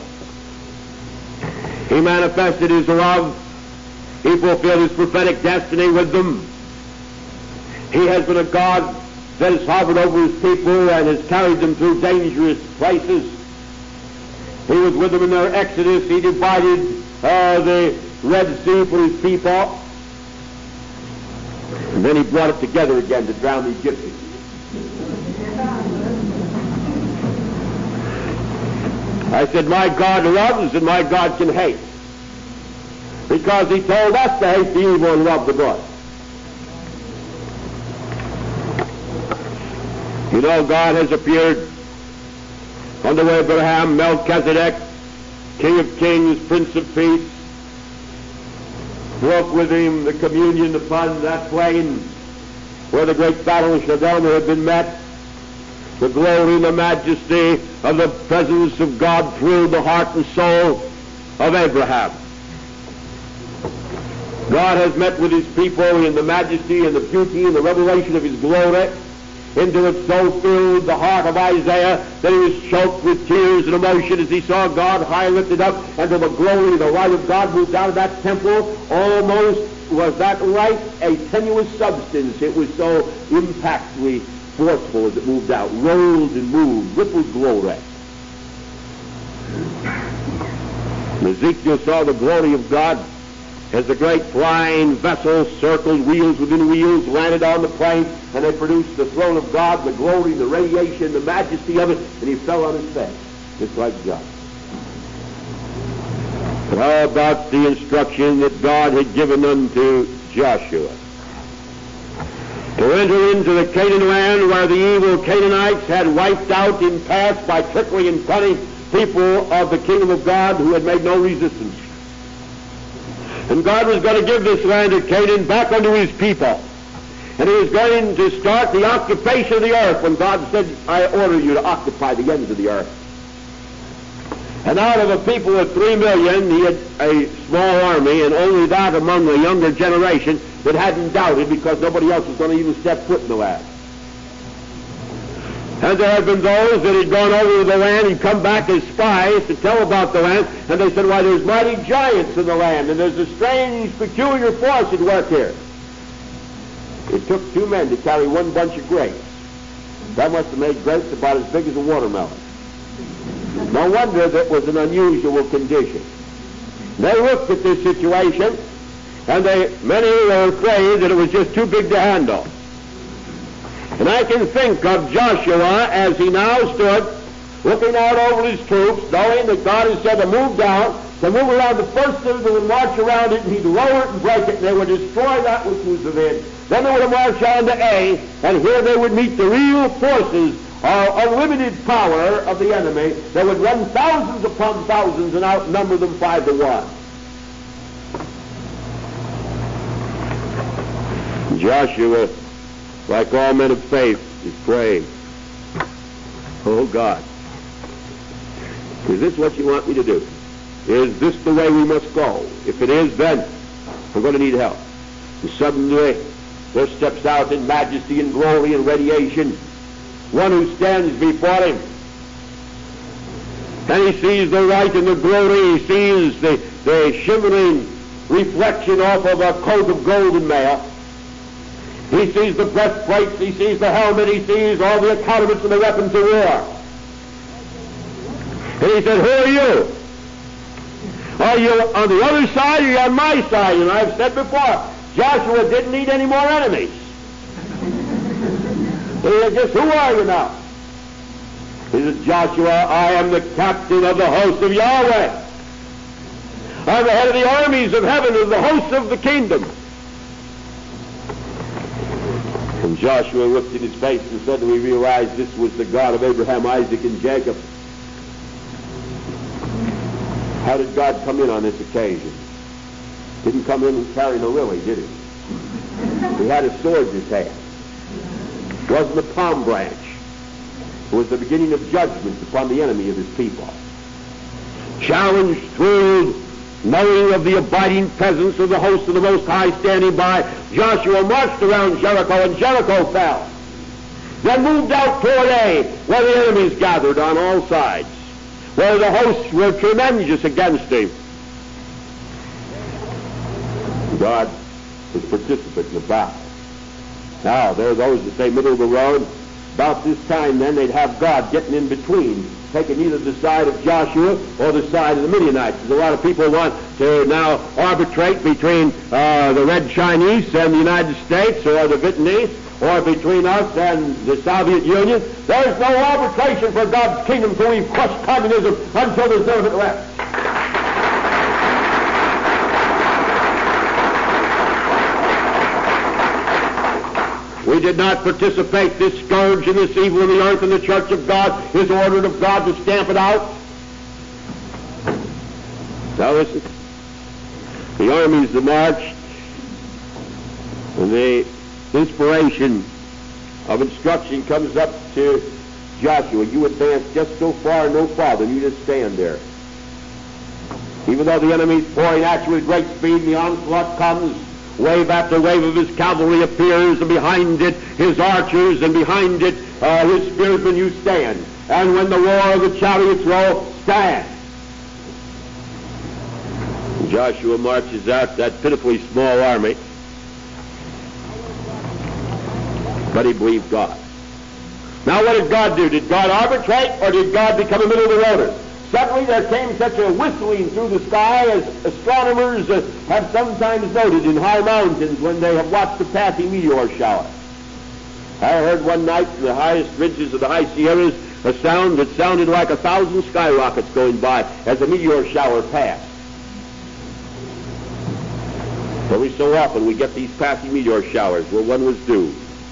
He manifested his love. He fulfilled his prophetic destiny with them. He has been a God that has hovered over his people and has carried them through dangerous places. He was with them in their exodus. He divided uh, the Red Sea for his people. And then he brought it together again to drown the Egyptians. I said, my God loves and my God can hate. Because he told us to hate the evil and love the good. You know, God has appeared under Abraham, Melchizedek, King of Kings, Prince of Peace, broke with him the communion upon that plain where the great battle of Shaddai had been met. The glory and the majesty of the presence of God thrilled the heart and soul of Abraham. God has met with his people in the majesty and the beauty and the revelation of his glory. Into it so filled the heart of Isaiah that he was choked with tears and emotion as he saw God high lifted up, and to the glory, the light of God moved out of that temple. Almost was that light a tenuous substance. It was so impactfully forceful as it moved out, rolled and moved, rippled glory. And Ezekiel saw the glory of God as the great flying vessel circled, wheels within wheels, landed on the plain, and they produced the throne of God, the glory, the radiation, the majesty of it, and he fell on his face, just like Joshua. But how about the instruction that God had given unto Joshua? To enter into the Canaan land where the evil Canaanites had wiped out in past by trickery and cunning people of the kingdom of God who had made no resistance. And God was going to give this land of Canaan back unto his people. And he was going to start the occupation of the earth when God said, I order you to occupy the ends of the earth. And out of a people of three million, he had a small army, and only that among the younger generation that hadn't doubted, because nobody else was going to even step foot in the land. And there had been those that had gone over to the land and come back as spies to tell about the land, and they said, why, there's mighty giants in the land, and there's a strange, peculiar force at work here. It took two men to carry one bunch of grapes. That must have made grapes about as big as a watermelon. No wonder that was an unusual condition. They looked at this situation, and they many were afraid that it was just too big to handle. And I can think of Joshua as he now stood, looking out over his troops, knowing that God had said to move down, to move around the first city, they would march around it, and he'd lower it and break it, and they would destroy that which was within. Then they would march on to A, and here they would meet the real forces or unlimited power of the enemy that would run thousands upon thousands and outnumber them five to one. Joshua, like all men of faith, is praying, oh God, is this what you want me to do? Is this the way we must go? If it is, then we're going to need help. And suddenly there steps out in majesty and glory and radiation one who stands before him. And he sees the light and the glory. He sees the, the shimmering reflection off of a coat of gold and mail. He sees the breastplates. He sees the helmet. He sees all the accoutrements and the weapons of war. And he said, who are you? Are you on the other side or are you on my side? And I've said before, Joshua didn't need any more enemies. He said, just who are you now? He said, Joshua, I am the captain of the host of Yahweh. I'm the head of the armies of heaven, of the hosts of the kingdom. And Joshua looked in his face and suddenly realized this was the God of Abraham, Isaac, and Jacob. How did God come in on this occasion? Didn't come in carrying a lily, did he? He had a sword in his hand. It wasn't a palm branch. It was the beginning of judgment upon the enemy of his people. Challenged, thrilled, knowing of the abiding presence of the host of the Most High standing by, Joshua marched around Jericho, and Jericho fell. Then moved out toward A, where the enemies gathered on all sides, where the hosts were tremendous against him. God was participant in the battle. Now, there are those that say middle of the road. About this time, then, they'd have God getting in between, taking either the side of Joshua or the side of the Midianites. There's a lot of people want to now arbitrate between uh, the Red Chinese and the United States, or the Vietnamese, or between us and the Soviet Union. There's no arbitration for God's kingdom till we've crushed communism until there's none of it left. We did not participate. This scourge and this evil in the earth, and the church of God is ordered of God to stamp it out. Now listen. The armies that marched, and the inspiration of instruction comes up to Joshua. You advance just so far, no farther, and you just stand there. Even though the enemy is pouring at you with great speed, and the onslaught comes, wave after wave of his cavalry appears, and behind it his archers, and behind it uh, his spearmen, you stand. And when the roar of the chariots roll, stand. And Joshua marches out that pitifully small army, but he believed God. Now what did God do? Did God arbitrate, or did God become a middle of the roader? suddenly there came such a whistling through the sky as astronomers uh, have sometimes noted in high mountains when they have watched a passing meteor shower. I heard one night from the highest ridges of the high Sierras a sound that sounded like a thousand skyrockets going by as a meteor shower passed. Every so often we get these passing meteor showers where one was due.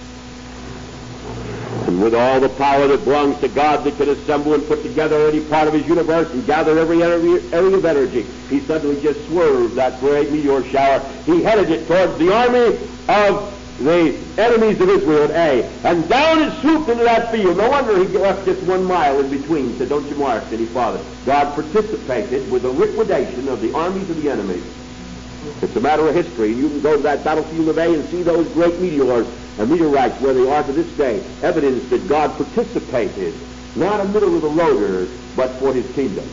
And with all the power that belongs to God that can assemble and put together any part of his universe and gather every area of energy, he suddenly just swerved that great meteor shower. He headed it towards the army of the enemies of Israel at A, and down it swooped into that field. No wonder he left just one mile in between. He said, don't you mark any farther. God participated with the liquidation of the armies of the enemy. It's a matter of history. You can go to that battlefield of A and see those great meteors and meteorites where they are to this day. Evidence that God participated, not a middle of the roader, but for his kingdom.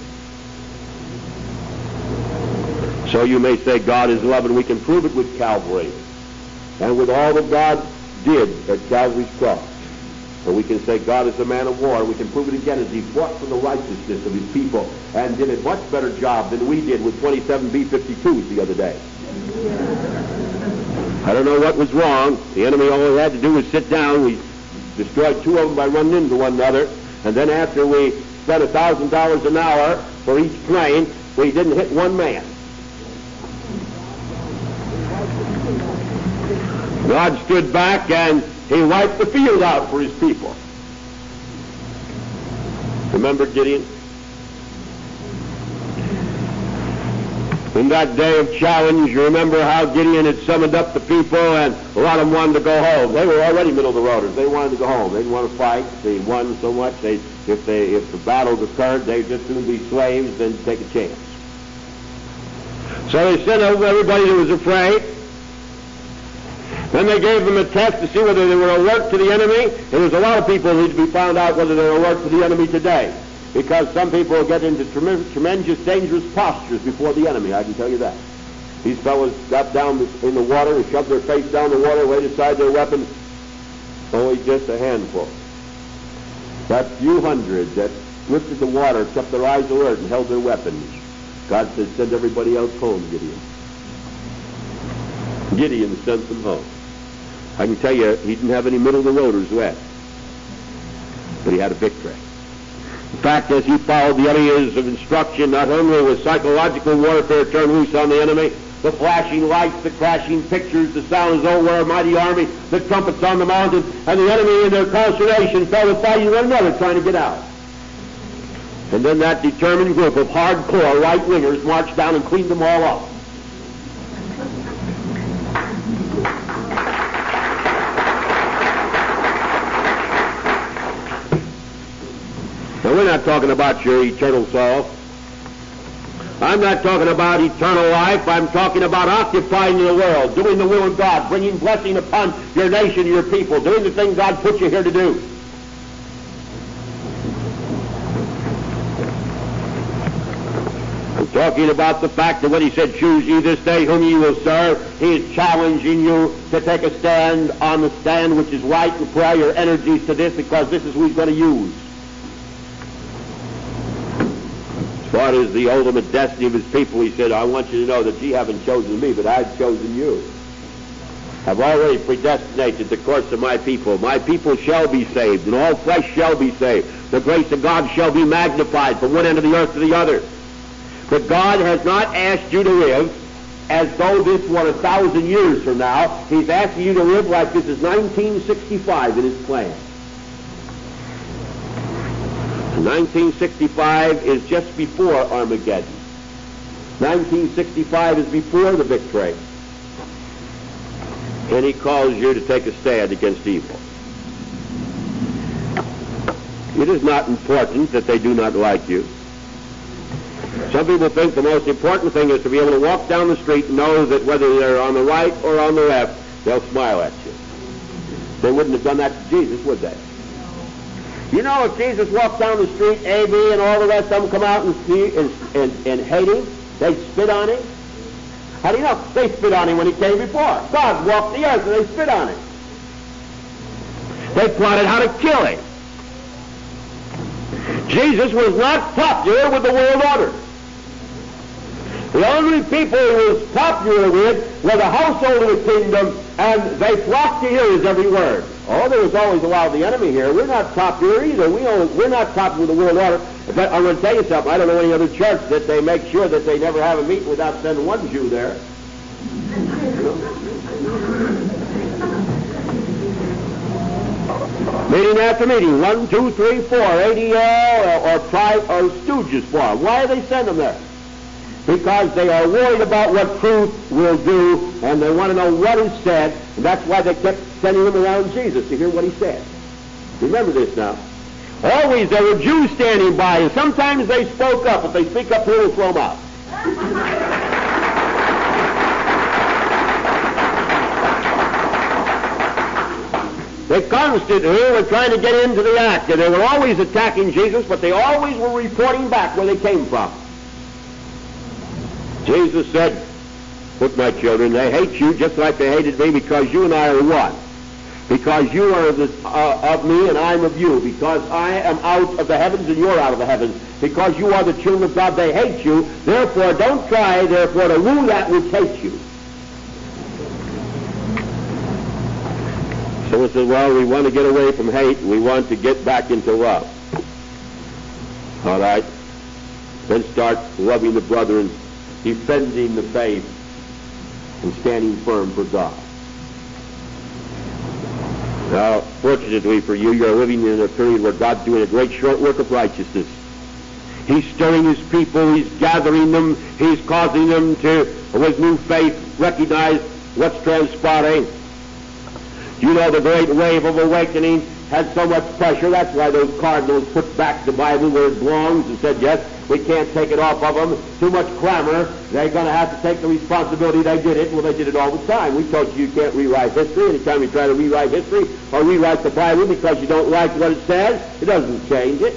So you may say God is love, and we can prove it with Calvary and with all that God did at Calvary's cross. So we can say God is a man of war, and we can prove it again as he fought for the righteousness of his people and did a much better job than we did with twenty-seven B fifty-twos the other day. I don't know what was wrong. The enemy, all he had to do was sit down. We destroyed two of them by running into one another, and then after we spent a thousand dollars an hour for each plane, we didn't hit one man. God stood back and he wiped the field out for his people. Remember Gideon? In that day of challenge, you remember how Gideon had summoned up the people, and a lot of them wanted to go home. They were already middle of the roaders. They wanted to go home. They didn't want to fight. They won so much. They, if they, if the battles occurred, they'd just soon be slaves than take a chance. So they sent over everybody who was afraid. Then they gave them a test to see whether they were alert to the enemy. There was a lot of people who need to be found out whether they're alert to the enemy today, because some people get into tremendous, dangerous postures before the enemy, I can tell you that. These fellows got down in the water and shoved their face down the water, laid aside their weapons, only just a handful. That few hundred that lifted the water kept their eyes alert and held their weapons. God said, send everybody else home, Gideon. Gideon sent them home. I can tell you, he didn't have any middle-of-the-roaders left, but he had a victory. In fact, as he followed the areas of instruction, not only was psychological warfare turned loose on the enemy, the flashing lights, the crashing pictures, the sounds, oh, where a mighty army, the trumpets on the mountain, and the enemy in their consternation fell to fighting one another trying to get out. And then that determined group of hardcore right-wingers marched down and cleaned them all up. Now, we're not talking about your eternal soul. I'm not talking about eternal life. I'm talking about occupying the world, doing the will of God, bringing blessing upon your nation, your people, doing the thing God put you here to do. I'm talking about the fact that when he said, choose ye this day whom ye will serve, he is challenging you to take a stand on the stand which is right and apply your energies to this, because this is who he's going to use. As far as the ultimate destiny of his people, he said, I want you to know that ye haven't chosen me, but I've chosen you. I've already predestinated the course of my people. My people shall be saved, and all flesh shall be saved. The grace of God shall be magnified from one end of the earth to the other. But God has not asked you to live as though this were a thousand years from now. He's asking you to live like this is nineteen sixty-five in his plan. nineteen sixty-five is just before Armageddon. nineteen sixty-five is before the victory. And he calls you to take a stand against evil. It is not important that they do not like you. Some people think the most important thing is to be able to walk down the street and know that whether they're on the right or on the left, they'll smile at you. They wouldn't have done that to Jesus, would they? You know, if Jesus walked down the street, A B and all the rest of them come out and see and, and, and hate him, they'd spit on him. How do you know? They spit on him when he came before. God walked the earth and they spit on him. They plotted how to kill him. Jesus was not popular with the world order. The only people he was popular with were the household of the kingdom, and they flocked to hear his every word. Oh, there was always a lot of the enemy here. We're not popular either. We don't, we're not popular with the world order. But I'm going to tell you something. I don't know any other church that they make sure that they never have a meeting without sending one Jew there. Meeting after meeting, one, two, three, four, A D L or, or, tri- or stooges for them. Why do they send them there? Because they are worried about what truth will do, and they want to know what is said, and that's why they kept sending them around Jesus to hear what he said. Remember this now. Always there were Jews standing by, and sometimes they spoke up. If they speak up here, we'll throw them out. They constantly were trying to get into the act, and they were always attacking Jesus, but they always were reporting back where they came from. Jesus said, look, my children, they hate you just like they hated me because you and I are one. Because you are the, uh, of me and I'm of you. Because I am out of the heavens and you're out of the heavens. Because you are the children of God, they hate you. Therefore, don't try, therefore, to woo that which hates you. So it says, well, we want to get away from hate. We want to get back into love. All right? Then start loving the brethren, defending the faith, and standing firm for God. Now, fortunately for you, you're living in a period where God's doing a great short work of righteousness. He's stirring his people, he's gathering them, he's causing them to, with new faith, recognize what's transpiring. You know, the great wave of awakening had so much pressure. That's why those cardinals put back the Bible where it belongs and said, yes, we can't take it off of them. Too much clamor. They're going to have to take the responsibility. They did it. Well, they did it all the time. We told you you can't rewrite history. Anytime you try to rewrite history or rewrite the Bible because you don't like what it says, it doesn't change it.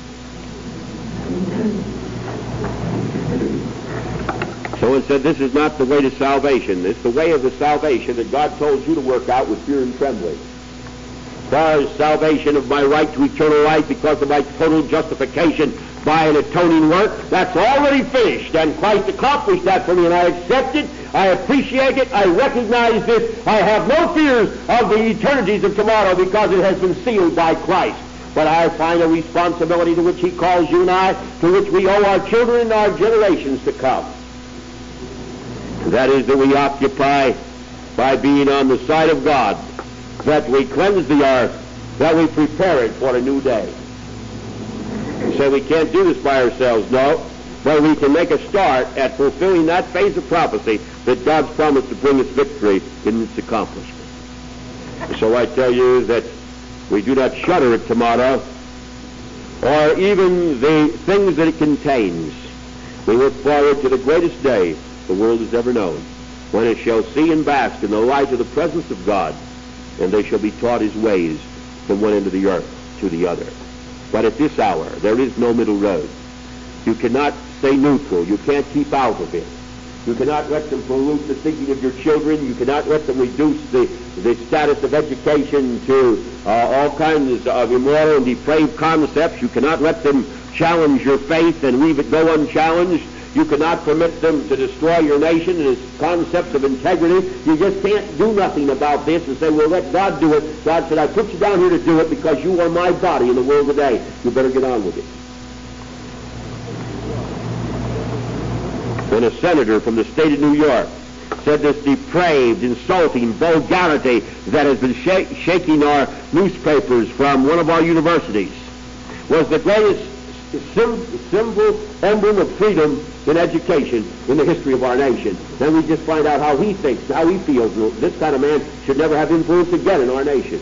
So it said, this is not the way to salvation. It's the way of the salvation that God told you to work out with fear and trembling. As far as salvation of my right to eternal life because of my total justification by an atoning work, that's already finished, and Christ accomplished that for me, and I accept it, I appreciate it, I recognize this, I have no fears of the eternities of tomorrow because it has been sealed by Christ. But I find a responsibility to which he calls you and I, to which we owe our children and our generations to come. That is that we occupy by being on the side of God, that we cleanse the earth, that we prepare it for a new day. You say we can't do this by ourselves. No, but we can make a start at fulfilling that phase of prophecy that God's promised to bring us victory in its accomplishment. So I tell you that we do not shudder at tomorrow or even the things that it contains. We look forward to the greatest day the world has ever known, when it shall see and bask in the light of the presence of God, and they shall be taught his ways from one end of the earth to the other. But at this hour, there is no middle road. You cannot stay neutral. You can't keep out of it. You cannot let them pollute the thinking of your children. You cannot let them reduce the, the status of education to uh, all kinds of immoral and depraved concepts. You cannot let them challenge your faith and leave it go unchallenged. You cannot permit them to destroy your nation and its concepts of integrity. You just can't do nothing about this and say, well, let God do it. God said, I put you down here to do it because you are my body in the world today. You better get on with it. When a senator from the state of New York said this depraved, insulting vulgarity that has been sh- shaking our newspapers from one of our universities was the greatest sim- symbol, emblem of freedom in education in the history of our nation. Then we just find out how he thinks, how he feels. This kind of man should never have influence again in our nation.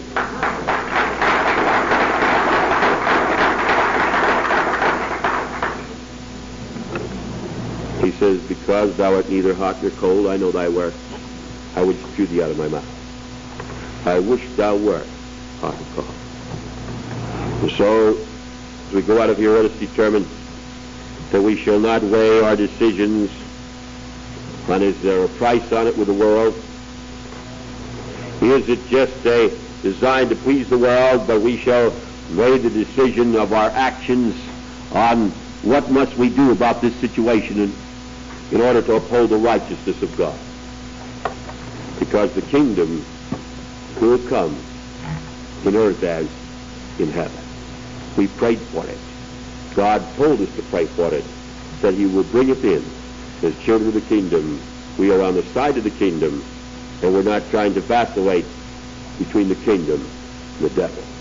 He says, because thou art neither hot nor cold, I know thy works. I would spew thee out of my mouth. I wish thou wert hot or cold. And so, as we go out of here, let us determine that we shall not weigh our decisions on is there a price on it with the world? Is it just a design to please the world, but we shall weigh the decision of our actions on what must we do about this situation in, in order to uphold the righteousness of God. Because the kingdom will come in earth as in heaven. We prayed for it. God told us to pray for it, that he will bring it in. As children of the kingdom, we are on the side of the kingdom, and we're not trying to vacillate between the kingdom and the devil.